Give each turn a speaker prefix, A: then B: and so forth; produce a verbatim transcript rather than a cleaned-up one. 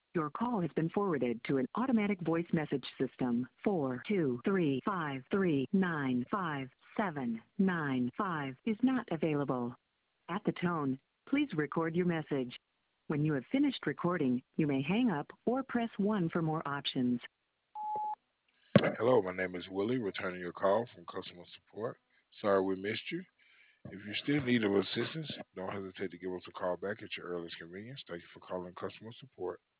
A: Your call has been forwarded to an automatic voice message system. Four two three five three nine five seven nine five is not available. At the tone, please record your message. When you have finished recording, you may hang up or press one for more options.
B: Hello, my name is Willie, returning your call from customer support. Sorry we missed you. If you still need of assistance, don't hesitate to give us a call back at your earliest convenience. Thank you for calling customer support.